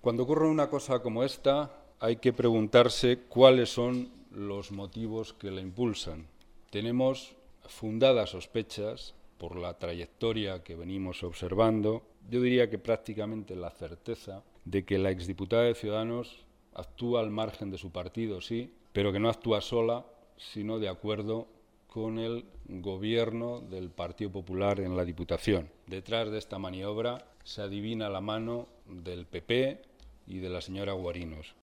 Cuando ocurre una cosa como esta, hay que preguntarse cuáles son los motivos que la impulsan. Tenemos fundadas sospechas por la trayectoria que venimos observando, yo diría que prácticamente la certeza de que la exdiputada de Ciudadanos actúa al margen de su partido, sí, pero que no actúa sola, sino de acuerdo con el gobierno del Partido Popular en la Diputación. Detrás de esta maniobra se adivina la mano del PP y de la señora Guarinos.